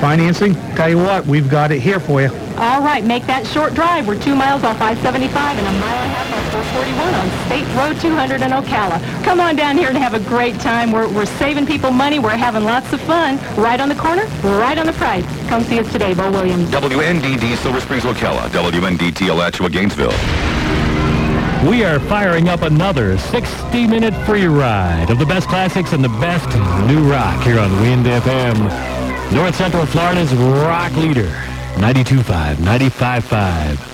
Financing? Tell you what, we've got it here for you. All right, make that short drive. We're 2 miles off I-75 and a mile and a half off 441 on State Road 200 in Ocala. Come on down here and have a great time. We're saving people money. We're having lots of fun. Right on the corner, right on the price. Come see us today, Bo Williams. WNDD Silver Springs, Ocala. WNDT Alachua, Gainesville. We are firing up another 60-minute free ride of the best classics and the best new rock here on Wind FM. North Central Florida's rock leader, 92.5, 95.5.